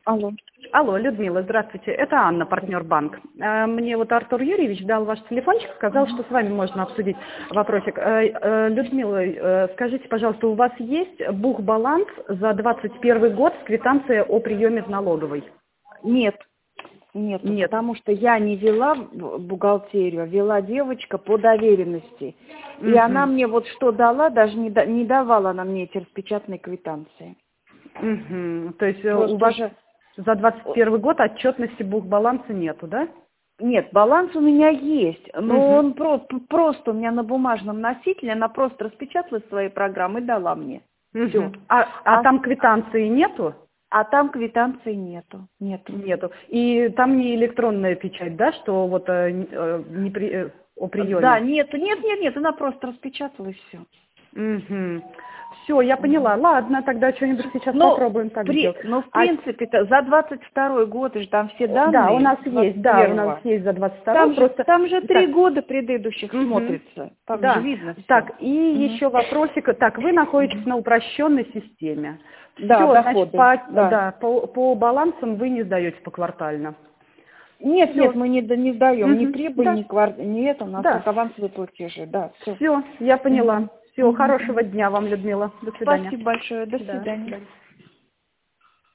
Алло. Алло, Людмила, здравствуйте. Это Анна, партнер банк. Мне вот Артур Юрьевич дал ваш телефончик, сказал, что с вами можно обсудить вопросик. Людмила, скажите, пожалуйста, у вас есть бухбаланс за 2021 год с квитанцией о приеме в налоговой? Нет, Нет. потому что я не вела бухгалтерию, а вела девочка по доверенности. И она мне вот что дала, даже не давала она мне эти распечатанные квитанции. То есть Просто у вас уже... за 2021 год отчетности бухбаланса нету, да? Нет, баланс у меня есть, но он просто у меня на бумажном носителе, она просто распечатала свои программы и дала мне. Всё. А там квитанции нету? А там квитанции нету. Нету. И там не электронная печать, да, что вот о приеме? Да, нет, она просто распечатала и все. Все, я поняла. Ладно, тогда что-нибудь сейчас попробуем так сделать. Ну, в принципе-то, за 22 год же там все данные. Да, у нас есть, за 22. Там же 3 года предыдущих смотрится. Там же видно всё. Так, и еще вопросик. Так, вы находитесь на упрощенной системе. Да, Всё, доходы. значит, по балансам вы не сдаете поквартально. Нет, мы не сдаем ни прибыль, Да. ни это, у нас только авансовые платежи. Да, Все, я поняла. Всего хорошего дня вам, Людмила. До свидания. Спасибо большое. До свидания.